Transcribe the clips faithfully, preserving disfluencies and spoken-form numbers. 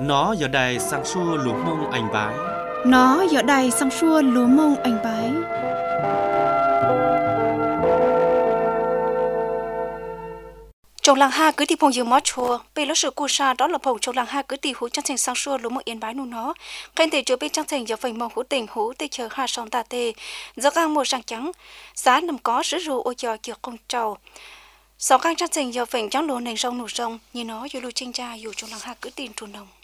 Nó giờ đây sang xua lúa mông anh bái. Nó giờ đây sang xua lúa mông anh bái. Trong làng ha cứ đi phong dương mót chùa, bây lúc sự cu sa đó là phong trong làng ha cứ đi hú trang thành sang xua lúa mông yên bái nu nó. Cái thể chưa biết trang thành giờ phần mông hú tình hú tê chờ ha song ta tê, giờ gang mùa sang trắng, giá nằm có sứ rù ô giờ kiểu công trầu. Sau gang trang thành giờ phần trắng lúa nền rong nụ rong, như nó dù lưu tranh cha dù trong làng ha cứ tin trùn đồng.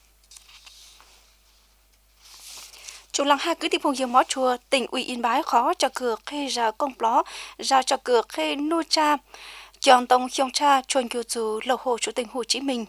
Trong làng ha cứ đi phong dương mót chùa, tỉnh ủy yên bái khó cho cửa khê ra công ló, ra cho cửa khê nu cha. Chọn tông hiông cha chuồn kiều dù lầu hồ chủ tịch Hồ Chí Minh.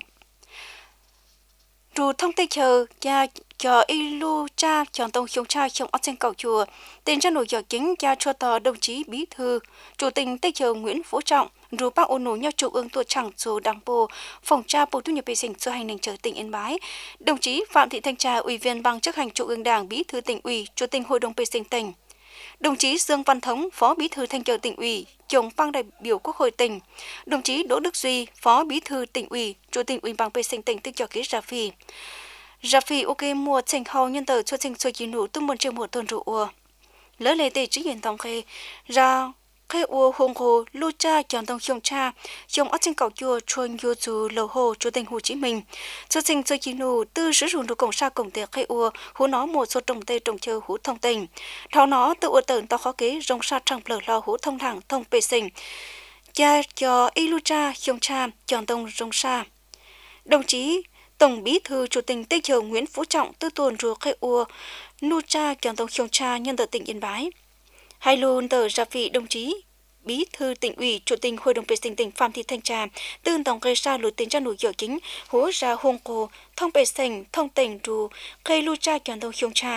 Dù thông tin chờ cha cho ilu cha chọn tông hiông cha hiông ở trên cầu chùa, tên cha nội giờ chính cha cho tờ đồng chí bí thư chủ tịch tây chờ Nguyễn Phú Trọng, dù bác ôn nổ nhau chủ ương tuổi chẳng dù đảng bộ phòng cha bộ thu nhập vệ sinh cho hành nền chờ tỉnh Yên Bái, đồng chí Phạm Thị Thanh Trà ủy viên ban chấp hành trung ương Đảng bí thư tỉnh ủy chủ tịch hội đồng vệ sinh tỉnh. Đồng chí Dương Văn Thống, Phó Bí thư Thanh tra tỉnh ủy, trưởng ban đại biểu Quốc hội tỉnh. Đồng chí Đỗ Đức Duy, Phó Bí thư tỉnh ủy, Chủ tịch Ủy ban vệ sinh tỉnh tích cho ký Rà Phi. Rà Phi ok mua trình hầu nhân tờ cho trình số chỉ nụ tung một triệu một tuần rượu. Lỡ lệ tệ chỉ hiện tổng khê ra khê ua hùng hồ lưu cha chọn tông hiông cha trong ở trên cầu chùa chuồn vô dù lầu hồ chủ tịch Hồ Chí Minh cho trình số chỉ nụ tư sử dụng được cổng sa cổng tiệc khê ua hú nó một số trồng tê trồng chơi hú thông tình tháo nó tự ua tợn tao khó kế rong sa trăng lờ lo hú thông thẳng thông bề sinh cha cho ilu cha hiông cha chọn tông rong sa. Đồng chí Tổng Bí thư Chủ tịch Tây Chờ Nguyễn Phú Trọng tư tuần rùa khê ua nu cha chọn tông hiông cha nhân tờ tỉnh Yên Bái. Hai luôn tờ ra vị đồng chí Bí thư tỉnh ủy chủ tịch hội đồng vệ sinh tỉnh Phạm Thị Thanh Trà tương tổng gây ra lối tính ra nổi dở chính hố ra hôn cổ thông vệ sinh thông tỉnh rù gây lưu tra chọn tông hiông cha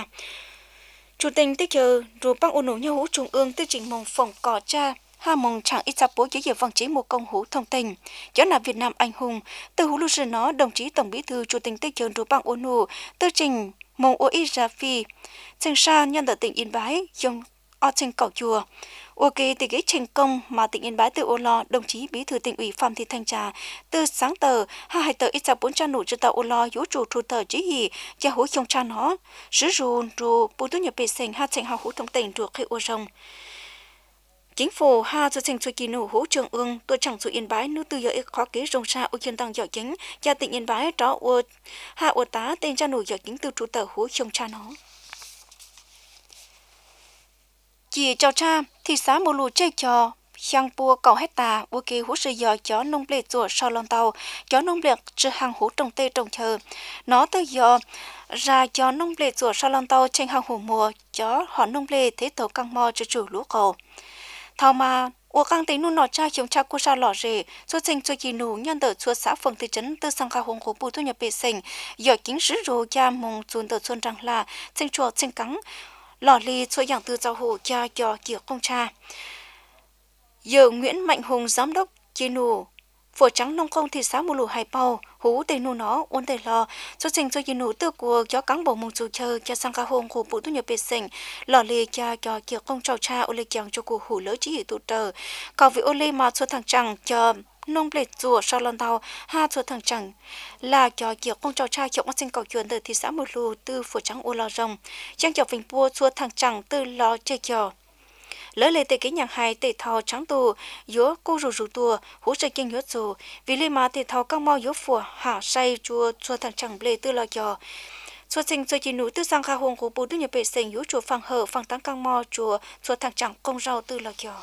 chủ tịch tích chờ rù băng ôn nổ nhau hữu trung ương tư trình mong phòng cỏ cha ha mong chẳng ít sắp bố giới dự vang chế một công hữu thông tình chó là Việt Nam anh hùng từ hữu lưu sư nó đồng chí Tổng Bí thư chủ tịch tích chờ rù băng ôn nổ tư trình mong ô ít ra phi trình sa nhân ở tỉnh Yên Bái dùng ở trên cầu chùa. Ok, từ cái thành công mà tỉnh Yên Bái tự ô lo, đồng chí Bí thư tỉnh ủy Phạm Thị Thanh Trà từ sáng tờ hai hai tờ ít ra bốn trăm nụ cho tàu ô lo yếu chủ thu tờ chỉ hì cho hối trong cha nó sử dụng rồi bộ tư nhập vệ sinh hai thành hào hữu thông tỉnh được khi ô rồng. Chính phủ ha cho thành số kỳ nụ hỗ trường ương tôi chẳng sự Yên Bái nữ tư giờ khó kế rong sa ô chuyên tăng dạo chính cha tỉnh Yên Bái đó ô ha ô tá tên cha nụ dạo chính từ chủ tờ hối trong cha nó. Chỉ cho cha thì xã mù lù chơi trò sang bùa cầu hết tà bùa kỳ hú sư giờ chó nông lệ rùa sau lon tàu chó nông lệ chưa hàng hú trồng tê trồng chờ nó tới giờ ra chó nông lệ rùa sau lon tàu trên hàng hú mùa chó họ nông lệ thế tổ căng mò cho chủ lúa cầu thao mà ua căng tính nu nọ cha chống cha cô sa lọ rể số trình cho kỳ nụ nhân tờ chua xã phường thị trấn từ sang khao hùng của bùa thu nhập vệ sinh giờ chính sử rô cha mong chuồn tờ xuân rằng là trình chùa trình cắn lò lì cho dạng từ giao hồ cha cho kiểu công cha. Giờ Nguyễn Mạnh Hùng giám đốc chia nụ phổ trắng nông công thị xã mù lù hải bao hú tây nụ nó ôn tây lò cho trình cho chia nụ tư của cho cán bộ mông chủ chờ cho sang ca hùng của bộ thu nhập vệ sinh lò lì cha cho kiểu công trào cha ô lê chàng cho cuộc hủ lỡ chỉ tụ tờ còn vì ô lê mà cho thằng chẳng cho nông lệ rùa sau lần tàu ha cho thằng chẳng là cho kiểu công trò trai chọn sinh cầu chuyện từ thị xã mù lù từ phổ trắng ô lò rồng trang cho vinh bua cho thằng chẳng từ lò chơi trò lỡ lệ tệ cái nhàng hai tệ thò trắng tù yếu cô rù rù tùa hú chơi kinh yếu rù vì lê mà tệ thò căng mau yếu phùa hạ say chua cho thằng chẳng lệ từ lò trò cho sinh cho chị nữ từ sang kha hồng của bố tư nhập vệ sinh yếu chùa phẳng hở phẳng tăng căng mau chùa cho thằng chẳng công rau từ lò trò.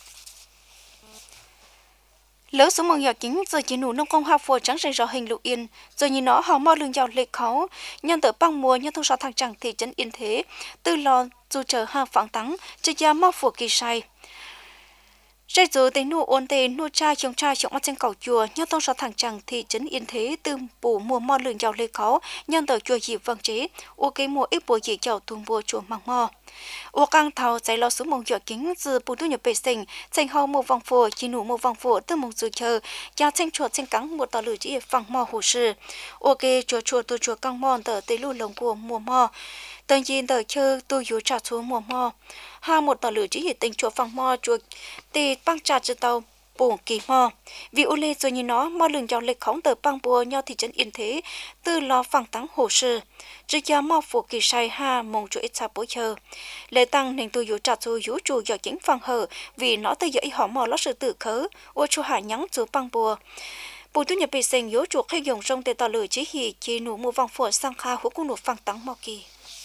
Lỡ số mong nhỏ chính rồi chỉ nụ nông công học phổ trắng rơi rõ hình lục yên rồi nhìn nó họ mò lưng giàu lệ khó nhân tờ băng mùa nhân thông sáu thằng chẳng thị trấn yên thế từ lò dù chờ ha phẳng tắng cho gia mò phổ kỳ sai rơi rồi tới nụ ôn tề nụ cha chồng cha chồng ở trên cầu chùa nhân thông sáu thằng chẳng thị trấn yên thế từ bù mùa mò lưng giàu lệ khó nhân tờ chùa dịp vâng chế ô cái mùa ít bùa dị giàu tuồng bùa chùa măng mò ô căng thầu giải lo số mong nhỏ kính từ bù thu nhập vệ sinh tranh hậu một vòng phổ chỉ nụ một vòng phổ từ mong dù chờ gia tranh chuột tranh cắn một tờ lửa chỉ phẳng mò hồ sư ok chùa chùa tôi chùa căng mò tờ tây lưu lồng của mùa mò tờ nhìn tờ chơi tôi yếu trả xuống mùa mò ha một tờ lửa chỉ tình chùa phẳng mò chùa tì băng trà chữ tàu bổ kỳ mò vì ô lê rồi như nó mò lường dòng lịch khống tờ băng bùa nhau thị trấn yên thế từ lo phẳng tắng hồ sơ chỉ cho mò phụ kỳ sai ha mong chủ ít sa bố chờ lệ tăng nên tôi yếu chặt rồi yếu chủ do chính phẳng hở vì nó tới dậy họ mò lót sự tự khớ ô chủ hạ nhắn chủ băng bùa bộ tu nhập bị sinh yếu chủ khi dùng trong để tỏ lời chỉ hì chỉ nụ mua vòng phở sang kha hữu cung nụ phẳng tắng mò kỳ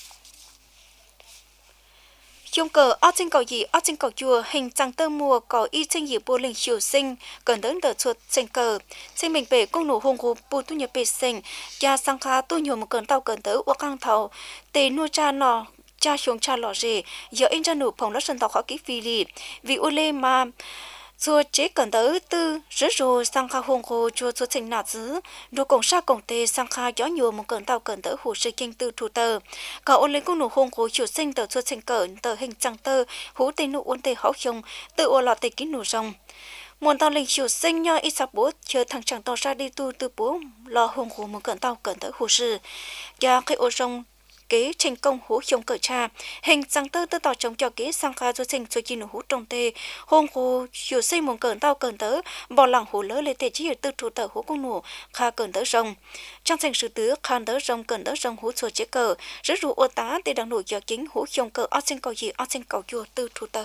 chung cờ ở trên cầu gì ở trên cầu chùa hình trăng tơ mùa có y trên gì bùa linh chiều sinh cần đến đợt chuột trên cờ trên mình bể công nổ hùng của bộ tu nhập bể sinh cha sang kha tu nhiều một cơn tàu cần tới uất căng thầu tề nuôi cha nọ cha xuống cha lọ rể giờ in ra nụ phòng lót sân tàu khó kỹ phi lì vì u lê mà chùa chế cần tới tư rứa rùa sang kha hùng của chùa chùa trình nạt dứ đồ cổng sa cổng tề sang kha gió nhiều một cơn tàu cần tới hồ sư kinh tư thủ tờ cả ôn lên công nổ hùng của chùa sinh tờ chùa trình cẩn tờ hình trăng tơ hú tê nụ ôn tê hậu dùng tự ôn lọt tê kín nụ rồng muôn tàu linh chùa sinh nho ít sắp bố chờ thằng chẳng tàu ra đi tu từ bố lo hùng của một cơn tàu cần tới hồ sư và khi ôn rồng kế thành công hú trong cờ cha hình trăng tơ tư tỏ chống cho kế sang kha cho sinh cho chi nụ hú trong tê hôn hú chiều xây một cơn tao cơn tớ bỏ lẳng hú lỡ lấy tê chỉ ở tư thủ tờ hú công nụ kha cơn tớ rồng trong thành sự tứ khan tớ rồng cơn tớ rồng hú chùa chế cờ rất rủ ô tá tê đang nổi cho chính hú trong cờ ở trên cầu gì ở trên cầu chùa tư thủ tờ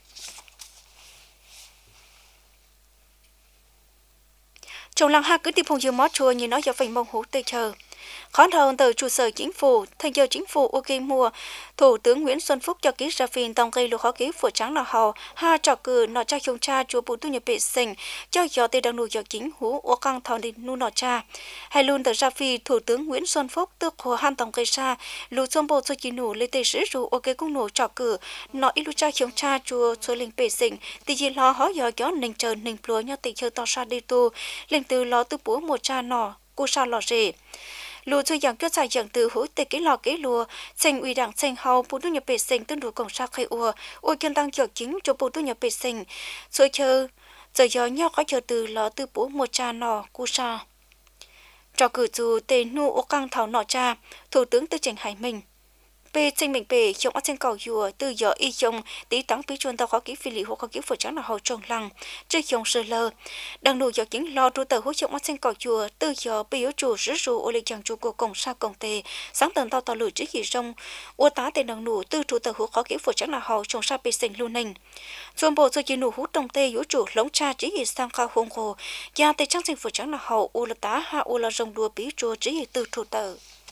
trong làng ha cứ tìm phong dương mót chùa như nó cho phình mông hú tê chờ khán thầu từ trụ sở chính phủ, thành giờ chính phủ ok mua, thủ tướng Nguyễn Xuân Phúc cho ký ra phiên tổng gây lô khó ký phủ trắng là hầu, ha trò cử nọ cha chung cha chúa bù tu nhập vệ sinh, cho giờ tây đang nuôi giờ chính hú ô căng thầu đi nu nọ cha, hay luôn từ ra phi thủ tướng Nguyễn Xuân Phúc tức hồ han tổng gây ra, lù xôm bộ cho chỉ nụ lấy tây sử ru ok cũng nụ trò cử, nọ ít lu cha chung cha chúa chúa linh vệ sinh, tây chỉ lo hỏi giờ gió nình chờ nình plúa nhau tây chờ to sa đi tu, linh từ lo từ búa một cha nọ, cô sa lò rể lúa chơi dạng kết giải dạng từ hối tê cái lò cái lúa sinh uy đảng sinh hậu bộ tu nhập vệ sinh tương đối cộng sa khai ua ôi kiên tăng kiểu chính cho bộ tu nhập vệ sinh rồi chờ giờ gió nhau có chờ từ lò từ bố một cha nọ cu sa trò cử dù tê nu ô căng thảo nọ cha thủ tướng tư trình hải minh về sinh mình về trong ở trên cầu dừa từ giờ y trong tí tắng bí chuồn tàu khó kỹ phi lý hoặc khó kỹ phở trắng là hậu trồng lăng chơi trong sơ lơ đang nụ giờ chính lo trụ tàu hỗ trợ ở trên cầu dừa từ giờ bị yếu chủ rứ rù ô lê chẳng chủ của cổng sa cổng tề sáng tận tàu tàu lửa trước khi trong ô tá tên đang nụ từ trụ tàu hỗ khó kỹ phở trắng là hậu trồng sa bị sinh lưu ninh trong bộ cho chỉ nụ hút trong tề yếu chủ lống cha chỉ khi sang khao hùng hồ gia tề trắng sinh phở trắng là hậu ô là tá ha ô là rồng đùa bí chùa chỉ khi từ trụ tàu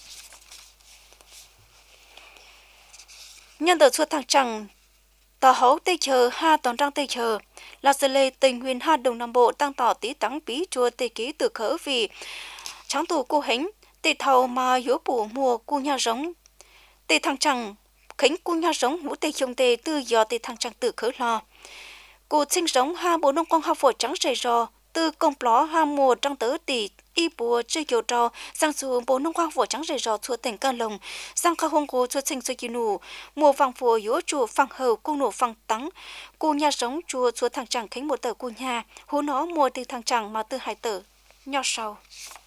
nhân tờ suốt thằng chẳng tờ hấu tây chờ ha toàn trang tây chờ là sự lệ tình huyền ha đồng nam bộ tăng tỏ tí tắng bí chùa tây ký từ khởi vì trắng tù cô hính tây thầu mà yếu bù mùa cu nhà giống tây thằng chẳng khính cu nhà giống hữu tây trông tây tư do tây thằng chẳng tự khởi lo cô sinh sống ha bộ nông quang ha phổi trắng rầy rò từ công pló ha mùa trong tớ tỷ y bùa chơi kiểu trò sang xuống bốn nông quang phổ trắng rầy rò chua tỉnh can lồng sang khao hông cô chua sinh chơi kỳ nụ mùa vàng phổ yếu chùa phẳng hầu cung nổ phẳng tắng cô nhà sống chùa chùa thằng chẳng khánh một tờ cô nhà hú nó mùa từ thằng chẳng mà từ hai tờ nho sau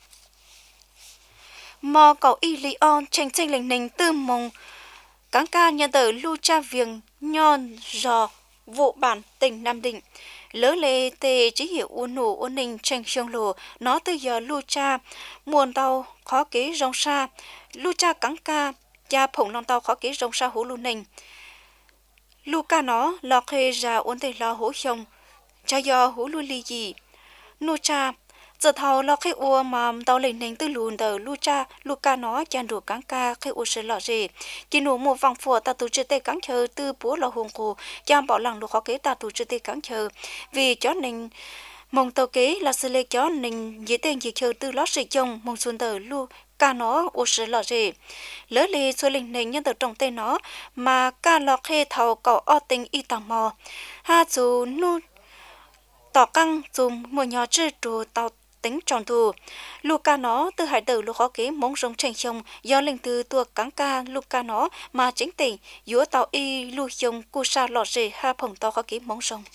mò cầu y lý on tranh tranh lành nành tư mông cáng ca nhà tờ lu cha viềng nhon giò vụ bản tỉnh Nam Định lỡ lê tê chỉ hiểu uốn nổ uốn ninh tranh sông lồ nó từ giờ lu cha muôn tàu khó kế rong sa lu cha cắn ca cha phồng non tàu khó kế rong sa hú lu ninh lu ca nó lọ khê ra uốn tê lo hú sông cha do hú lu li gì nu cha giờ thầu lo khê ua mà tàu lên ninh từ lùn tờ lu cha lu ca nó chan đồ cắn ca khê ua sẽ lọ rề chỉ nụ một vòng phùa ta tụ chơi tê cắn chờ từ búa lọ hùng cổ cha bảo lằng đồ khó kế ta tụ chơi tê cắn chờ vì chó ninh mong tàu kế là sự lê chó ninh dễ tên gì chờ từ lót sợi chồng mong xuân tờ lu ca nó ua sẽ lọ rề lỡ lê số linh ninh nhân tờ trong tên nó mà ca lọ khê thầu cậu o tình y tò mò ha dù nu tỏ căng dùng một nhỏ chữ đồ tàu tính tròn thù Luca nó từ hải tử lu khó kế mong rong tranh sông do linh từ tua cắn ca Luca nó mà chính tỉnh giữa tàu y lu sông cu sa lọt rề ha phồng tàu khó kế mong rong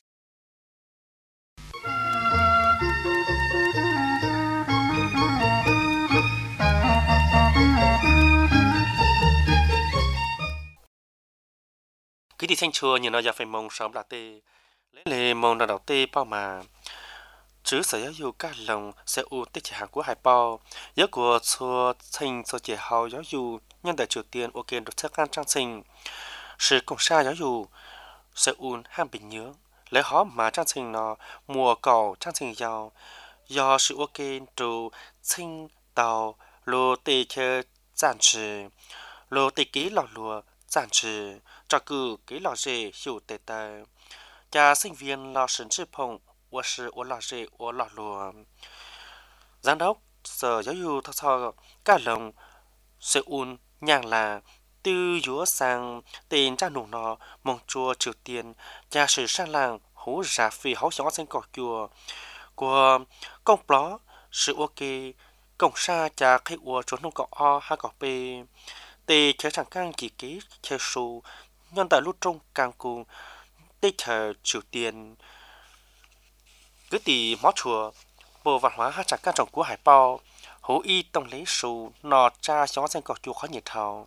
cái đi thanh chùa như nó giờ phải mong sớm là tê lấy lề mong là đầu tê bao mà chứ sở giáo dục các lòng sẽ ưu tích chỉ hàng của hải bao giáo của cho thành cho trẻ hào giáo dục nhân đại Triều Tiên ok được thiết can trang trình sự công sa giáo dục sẽ ưu ham bình nhưỡng lấy họ mà trang trình nó mùa cầu trang trình giàu do sự ok từ sinh tàu lô tê chơi giản trì lô tê ký lò lùa giản trì cho cử ký lò dê hiểu tê tê cha sinh viên lò sấn sư phong 我是我老师我老罗，giám đốc sở giáo dục thọ thọ cả lòng sẽ un nhàng là từ giữa sang tiền cha nụ nó mong chùa Triều Tiên cha sự sang làng hú giả phi hấu sống sinh cỏ chùa của công bó sự ok công sa cha khai ua chỗ nông cỏ o ha cỏ p tê chế chẳng căng chỉ ký chế số nhân tại lúc trong càng cùng tê chờ Triều Tiên cứ tì mó chùa bộ văn hóa hát chặt các trồng của hải bao hố y tông lấy sù nọ cha xóa xanh cỏ chùa khó nhiệt thảo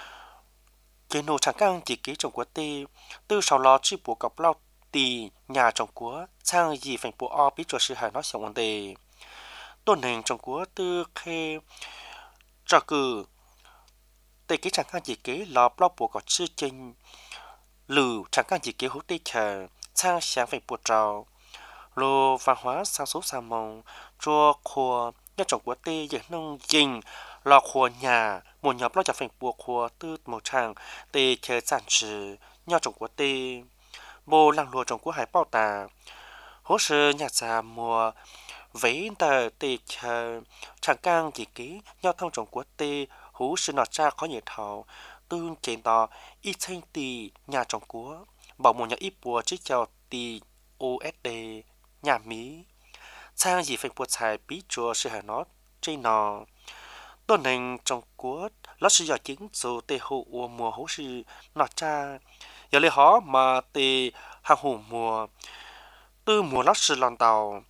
chế nô chẳng căng chỉ ký trồng của tê từ sau lò chi bộ cọc lao tì nhà trồng của sang gì phành bộ o bí chùa sư hải nó sống vấn đề tuần hình trồng của từ khê trò cử tê ký chẳng căng chỉ ký lò bao bộ cọc chư chênh lử chẳng căng chỉ ký hố tê chờ sang sáng phành bộ trào lô văn hóa sang số sang mông chùa khua nhà trồng của tê dễ nông dình lò khua nhà một nhóm lo chặt phèn buộc khua tư một tràng tê chơi giản trừ nhà trồng của tê bồ làng lùa trồng của hải bao tà hỗ trợ nhà già mùa vấy tờ tê chơi chẳng cang chỉ ký nhau thông trồng của tê hú sự nọ cha khó nhiệt thảo tương trên to ít thanh tì nhà trồng của bảo một nhà ít bùa trích chào tì u ét đê nhà Mỹ sang gì phải buộc xài bí chùa sự hà nó trên nò tuần hình trong quốc lót sự giờ chính số tê hộ mùa hố sự nọ cha giờ lấy họ mà tê hàng hủ mùa từ mùa lót sự lòn tàu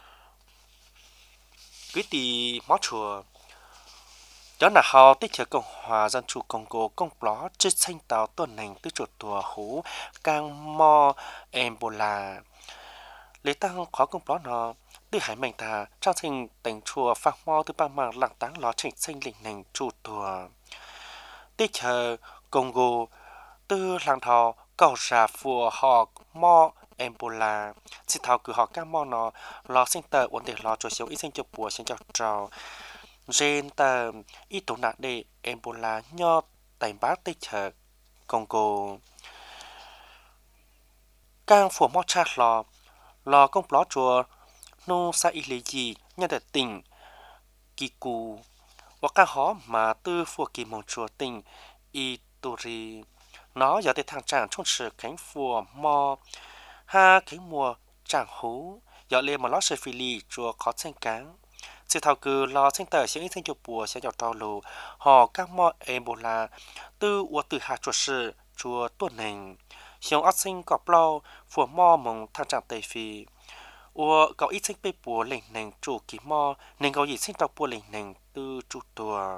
cái tì mó chùa đó là họ tích hợp cộng hòa dân chủ Congo công bó trên xanh tàu tuần hình từ chuột tùa hố càng mò Ebola lấy tăng khó công bó nó từ hải mạnh thà trong thành tỉnh chùa phang mò từ bang mạng lặng táng ló chỉnh xanh lĩnh nành chủ tùa tích hợp Congo từ làng thọ cầu giả phùa họ mò Ebola xin thảo cử họ các mò nó lò sinh tờ ổn định lò cho xíu ít sinh cho bùa sinh cho trào trên tờ ít tổn nạn để Ebola nho tành bát tích hợp Congo càng phùa mò chát lò lò công bó chùa nô sa y lý gì nhân đại tỉnh kỳ cù và càng khó mà tư phùa kỳ mong chùa tỉnh Ituri nó giờ tới thằng chàng trong sự cánh phùa mò ha cánh mùa chàng hú giờ lên mà lót sợi phi lì chùa khó xanh cáng sự thảo cử lò xanh tờ sẽ ít xanh chùa bùa sẽ dọc trao lù họ các mò Ebola tư ua từ hạ chùa sự chùa tuần hình xiong ớt sinh cọp lâu phùa mò mong thang trạng tây phi ua cậu ít sinh bê bùa lệnh nành chủ kỳ mò nên cậu ít sinh tàu bùa lệnh nành từ chủ tùa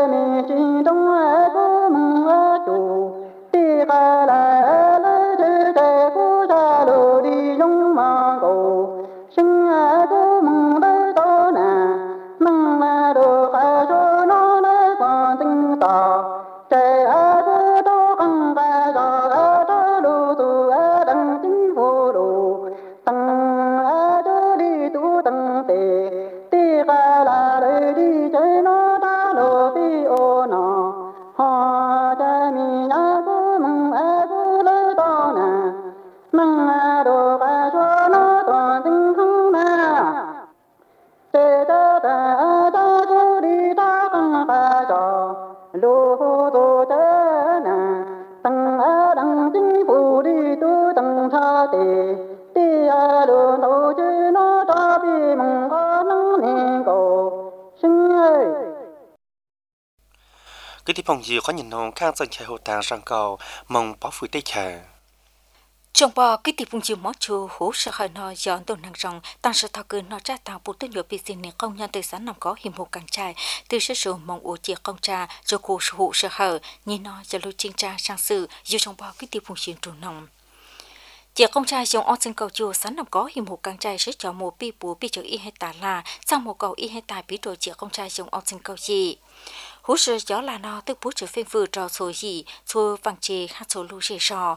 cáiที่พงยีขอnhìn nôngข้างchân chạy hồ tàng sang cầu mong bảo phủi tây chả trong bò cái tiệp phung chiều mót chua hố sợ hại nó dọn tồn năng rong tăng sự thao cử nó tra tạo bộ tư nhựa bị xin này công nhân từ sáng nằm có hiểm hộ càng trai từ sự số mong ổ chia công tra cho cô hụ sợ hở nhìn nó giờ lối chính tra sang sự dù trong bò cái tiệp phung chiều trù nòng chia công trai dùng on sinh cầu chùa sáng nằm có hiểm hộ càng trai sẽ cho một pi bùa pi cho y hay tả là sang một cầu y hay tả bí đồ chia công trai dùng on sinh cầu gì hú sự gió là nó tức bút trở phên vừa trò số gì xua vàng chê hát số lưu chê sò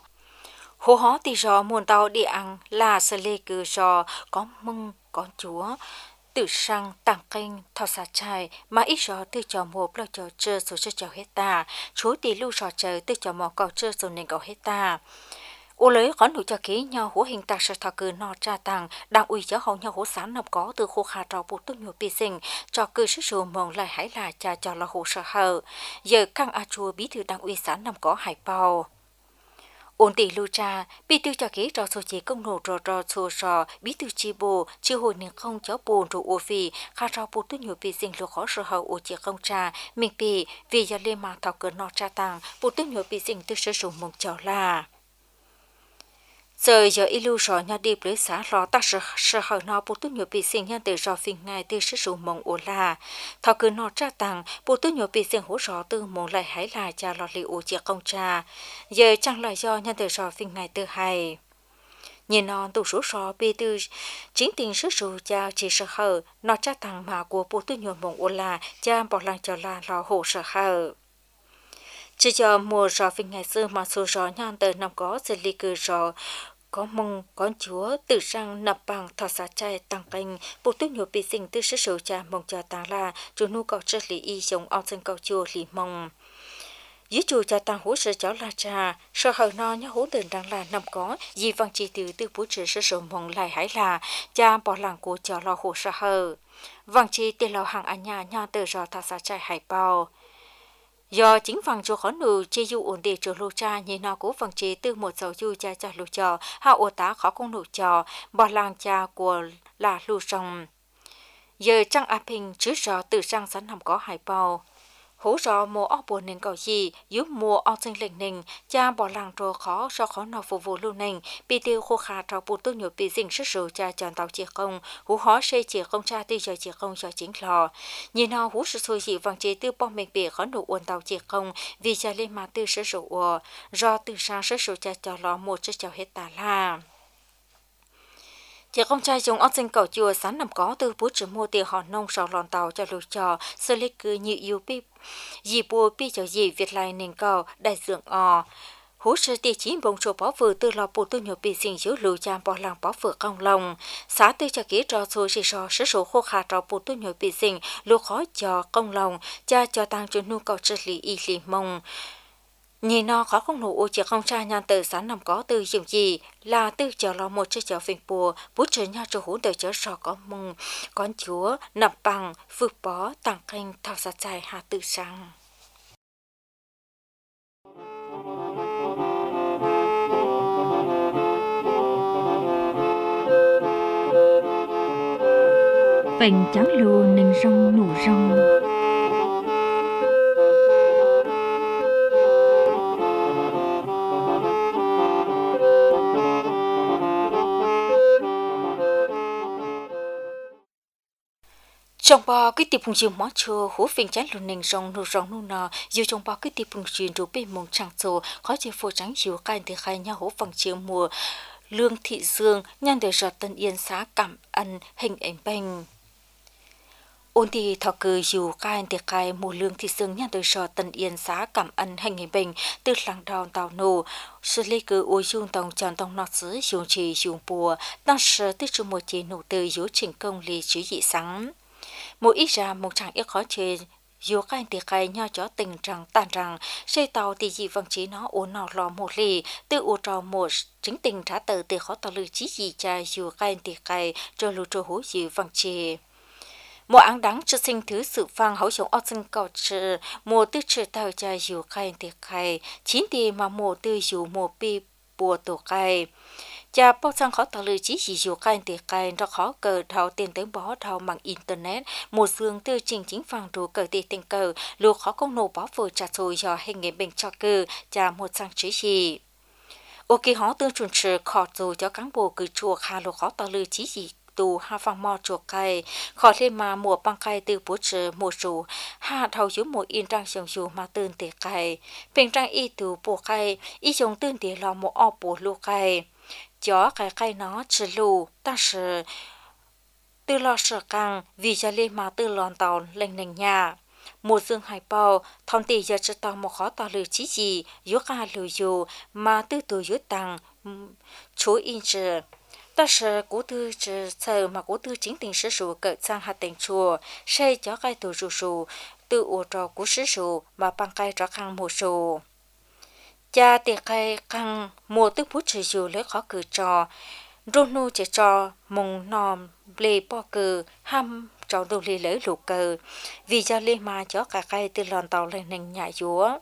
hồ hó thì gió muôn tàu địa ăn là sơ lê cư gió có mông có chúa tự sang tàng kênh thọ xà chai mà ít gió từ cho một lo cho chơi số chơi cho hết ta chú thì lưu sò chơi từ cho một cầu chơi số nên cầu hết ta ô lấy có đủ cho kỹ nhau hố hình ta sẽ thọ cử nọ tra tàng đang uy cho hậu nhau hố sáng nằm có từ khu khá trò bút tốt nhiều bị sinh cho cư sức sổ mong lại hãy là cha cho là hồ sợ hờ giờ căng a chua bí thư đang uy sáng nằm có hải bào ổn tỷ lưu tra bí thư cho kỹ trò số chế công nổ trò trò xô sò bí thư chi bồ chi hồi niệm không cháu bồn rồi ô phi khá trò bút tốt nhiều bị sinh lúc khó sợ hờ ô chế không tra mình bị vì giờ lên mà thọ cử nọ tra tàng bút tốt nhiều bị sinh từ sức sổ mong cháu là giờ giờ ilu sò nhà đi lấy xã lò ta sợ sợ hở nó bố tôi nhiều bị sinh nhân từ rò phình ngày từ sức sụ mong ổ là thọ cứ nó tra tàng bố tôi nhiều bị sinh hỗ trợ từ mong lại hãy là cha lò li ổ chia công cha giờ chẳng là do nhân từ rò phình ngày từ hai nhìn nó tụ số sò bị từ chính tiền sức sụ cha chỉ sợ hở nó tra tàng mà của bố tôi nhiều mong ổ là cha bỏ lăng cho là lò hỗ sợ hở chỉ cho mùa rò phình ngày xưa mà số rò nhân từ năm có xử lý cứ rò có mong con chúa từ sang nạp bằng thọ xá trai tăng canh bộ tuyết nhiều bị sinh từ sức sầu cha mong cha tăng là chủ nu cầu chất lý y giống ao dân cầu chùa lý mong dưới chùa cha tăng hỗ trợ cháu là cha sợ hờ no nhá hỗ tiền đang là nằm có gì văn chỉ từ từ bố trợ sức sầu mong lại hãy là cha bỏ làng của cháu lo hỗ sợ hờ văn chỉ tiền lo hàng anh nhà nhà từ rò thọ xá trai hải bao do chính phần cho khó nữ chi du ổn định cho lô cha như nó cố phần chế từ một dấu du cha cha lô trò hạ ô tá khó công nụ trò bỏ làng cha của là lô sông giờ trăng áp hình chứ rõ từ sang sẵn nằm có hải bao hỗ trợ mùa ốc buồn nên cầu gì giúp mùa ốc sinh lệnh nền cha bỏ làng trò khó do khó nào phục vụ lưu nền bị tiêu khô khá trò bù tư nhiều bị dình sức rồi cha chọn tàu chia công hú khó xây chia công cha tư giờ chia công cho chính lò nhìn nào hú sự xôi dị vàng chế tư bom mình bị khó nụ uốn tàu chia công vì cha lên mà tư sức rồi ủa do từ sang sức rồi cha cho lò một sức chào hết tà la chị con trai dùng ốc sinh cầu chùa sáng nằm có từ bút chữ mua tiền họ nông sầu lòn tàu cho lùi trò sơ lê cứ như yêu bi dì bùa bi cho dì việt lại nền cầu đại dưỡng ò hú sơ tỷ chín bông số bỏ vừa từ lò bù tư nhiều bị sinh dưới lùi cha bỏ làng bỏ vừa công lòng xã tư cho kỹ trò xôi xì xò sứ số khô khá trò bù tư nhiều bị sinh lùi khó cho công lòng cha cho tăng cho nhu cầu chất lý y lý mông nhìn nó khó không nụ ô chỉ không cha nhan từ sáng nằm có từ dùng gì là từ chờ lo một chiếc chợ phình bùa bút trời nhau cho hú đời chợ sò có mông con chúa nằm bằng vượt bó tàng kênh thao sát dài hạ tự sang phèn trắng lùa nền rong nụ rong trong bao cái tiệp phùng chiều mó chua hú phiền chán luôn nền rong nụ rong nụ nọ dù trong bao cái tiệp phùng chiều rủ bên mông trăng chua khó chơi phô trắng chiều cay thì khai nhau hú phẳng chiều mùa lương thị dương nhân để giọt tân yên xá cảm ơn hình ảnh bành ôn thì thọ cử dù cay thì khai mùa lương thị dương nhân để giọt tân yên xá cảm ơn hình ảnh bành từ làng đào tàu nổ sự lấy cử ôi dung tòng tròn tòng nọ xứ dùng trì dùng bùa đang sợ tích chung một chế nụ từ dấu trình công lý chữ dị sáng mỗi ít ra một chẳng ít khó chơi dù các anh thì khai nhau cho tình trạng tàn rằng xây tàu thì gì vâng chí nó uốn nào lò một lì từ u trò một chính tình trả tờ từ khó tàu lư chí gì cha dù các anh thì khai cho lưu trò hú gì vâng chí một áng đắng cho sinh thứ sự vang hậu chống ở sinh cầu trừ một tư trừ tàu cha dù các anh thì khai chín thì mà một tư dù một bi bùa tổ khai cha bao sang khó tàu lư chí gì dù các thì cái nó khó cờ thao tiền tới bó thao bằng internet một dương tư trình chính phẳng đủ cờ tiền tình cờ lúc khó công nổ bó vừa trả rồi cho hình nghệ bình cho cờ cha một sang chí gì ok họ tương chuẩn sự khó rồi cho cán bộ cứ chùa hà lúc khó tàu lư chí gì tù ha phang mò chùa cây khó thêm mà mùa băng cây từ bố trừ mùa sù ha thầu dưới một in trang sòng sù mà tương tiền cây bình trang y từ bộ cây y dùng tương tiền là một o bộ lô cây chó cái cây nó chỉ lù ta sử từ lo sợ càng vì cho lên mà từ lòn tàu lên nền nhà một dương hải bao thon tỷ giờ cho tàu một khó tàu lử chí gì yếu ca lử dù mà từ từ yếu tăng chú in chữ ta sử cố tư chữ sợ mà cố tư chính tình sử dụng cỡ sang hạt tình chùa xây chó cây từ rù rù từ ô trò cố sử dụng mà bằng cây cho khang một rù cha tiệc khai căng mùa tức phút chỉ dù lấy khó cử trò rôn nô chỉ trò mông nòm lê bò cử ham trò đồ lê lấy lục cờ vì cha lê mà cho cả cây từ lòn tàu lên nền nhà dúa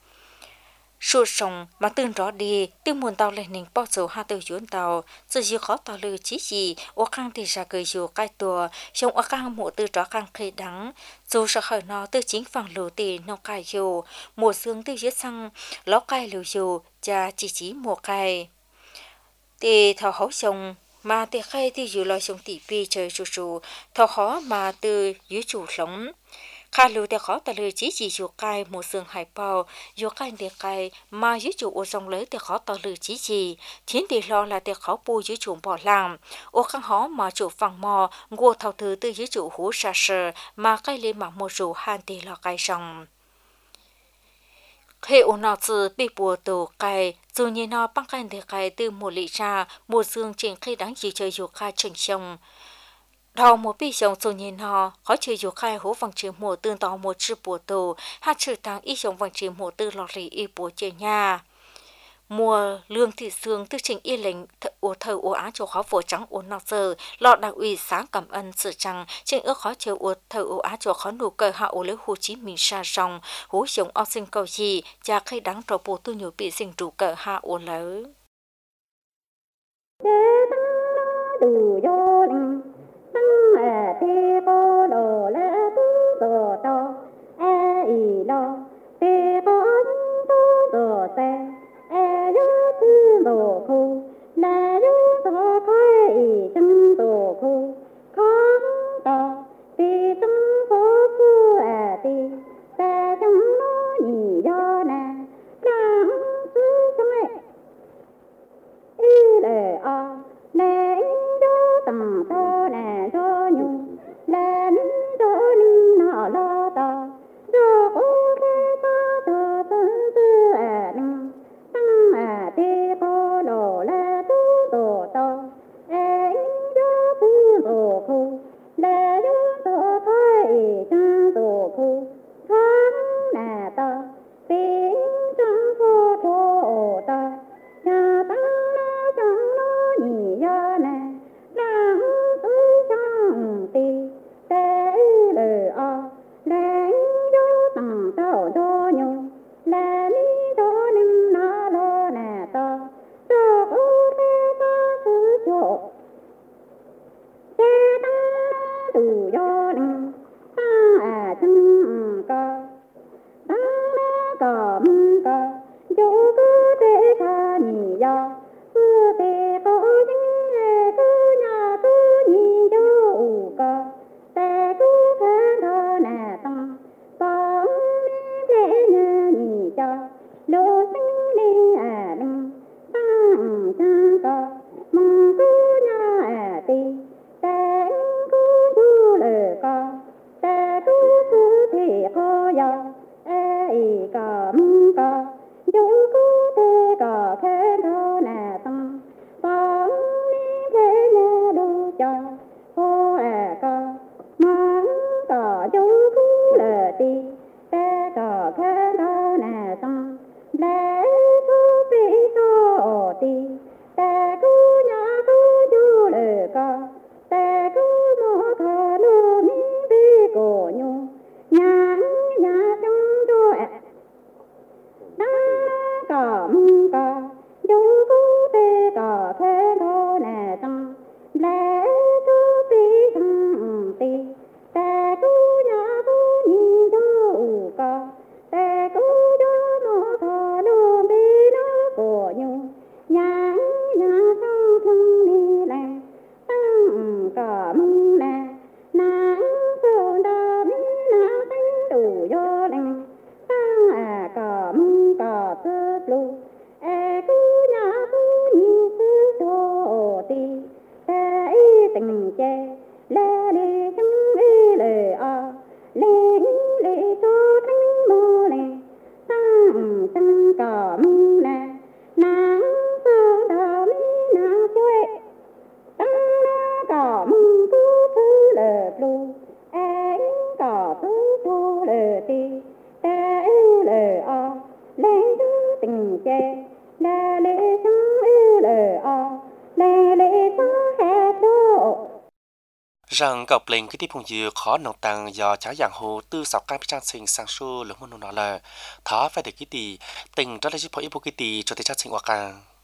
sụt sông mà tương rõ đi tương muôn tàu lên nền bao số hai từ chuyến tàu sự gì khó tàu lư chí gì ở căng thì ra cười dù cái tua xong ở căng mùa từ rõ căng khơi đắng dù sợ khởi nó từ chính phẳng lù tì nó cài dù mùa sương từ dưới xăng ló cài lù dù cha chỉ chỉ mùa cài thì thảo hấu sông mà thì khai thì dù lo sông tỉ pi trời sù sù thảo khó mà từ dưới chủ sống khai lưu để khó ta lưu chỉ chỉ dù cài một sương hải bao dù cài để cài mà dưới chủ ô sông lấy để khó ta lưu chỉ chỉ thiến để lo là để khó bu dưới chủ bỏ làm ô khang hó mà chủ phẳng mò ngô thảo thứ từ dưới chủ hú sa sờ mà cài lên mà một chủ han để lo cài sông khi ô nào từ bị bùa tổ cài dù như nó băng cài để cài từ một lị ra một sương trên khi đáng chỉ chơi dù cài chỉnh sông đầu một bị sông dù nhìn họ khó chơi dù khai hố vàng chữ mùa tương tỏ một chữ bùa tổ hát chữ tăng ít sông vàng chữ mùa tư lọt lì y bùa chơi nhà mùa lương thị xương tư trình y lệnh ủa thờ ủa á cho khó phổ trắng ủa nọ giờ lọt đặc ủy sáng cảm ơn sự trăng trên ước khó chơi ủa thờ ủa á cho khó nụ cờ hạ ủa lấy Hồ Chí Minh xa rong hú sống ao sinh cầu gì cha khai đáng trò bùa tu nhiều bị sinh trụ cờ hạ ủa lỡ từ do tăng à tê cô đồ lê tu đồ to e y lo tê cô tu đồ tê e yo tu đồ khu la yo đồ khai y chân đồ khu không to tê tâm phố tu à tê ta trong nó nhị do nè đang tu trong ấy y lệ a lệ do tầng to nè do nhung lên do ninh nọ lo ta do ô kê ta tơ tơ tơ à nâng tăng à tê cô đồ la tu đồ to e do tu đồ khu la do to khai chân đồ khu kháng nè ta tiếng chân cô thô ta nhà tăng na chẳng nó nhị do nè đang tu chẳng tì tế lờ o lên do tầng tàu do nhung là lý do ninh nó lo nè to do ô kê ta thứ chỗ kê ta từ do ninh ta à chân co ta na cầm co dẫu cứ thế tha nhị do cứ thế có những nghề cứ nhà cứ nhị do ủ co ta cứ thế ya lô sinh đi à đừng tăng cha có mong cô nhà à ti ta cô du lệ có ta cô sư thì có ya ai có mong có chúng cô thế có khen thơ nè tăng bóng đi thế nhà đô cho cô à có mong có chúng cô lệ ti ta có khen thơ nè tăng lẽ cô bị so ti ta cô nhà cô du lệ có ta cô mô thơ lô mi bi cổ nhu nhà nhà chúng tôi đã có mong có chúng cô tê có thế thô nè tăng lẽ cô bị thăng ti ta cô nhà cô nhìn chú có ta cô cho mô thơ lô bi nó cổ nhu nhà nhà trong thân đi làng tăng có mong nè nàng sơn đa mi nàng tăng đủ vô làng tăng à có mong có tư lu e cô nhà cô nhìn sư thô ti ta ý tình chê lê lê chẳng ý lê a lê lê cho thanh mô lê tăng tăng có mong nè nàng sơn đa mi nàng chuệ tăng na có mong cô thư lê lu e có tư thô lê ti ta ý lê a lê tư tình chê lê lê chẳng ý lê a lê lê cho hết độ rằng gặp lên cái tiếp phong dư khó nông tăng do trái dạng hồ tư sáu cái trang sinh sang số lượng môn nó là tháo phải để cái tỷ tình rất là giúp phổ ibu cái tỷ cho tới trang sinh hoặc càng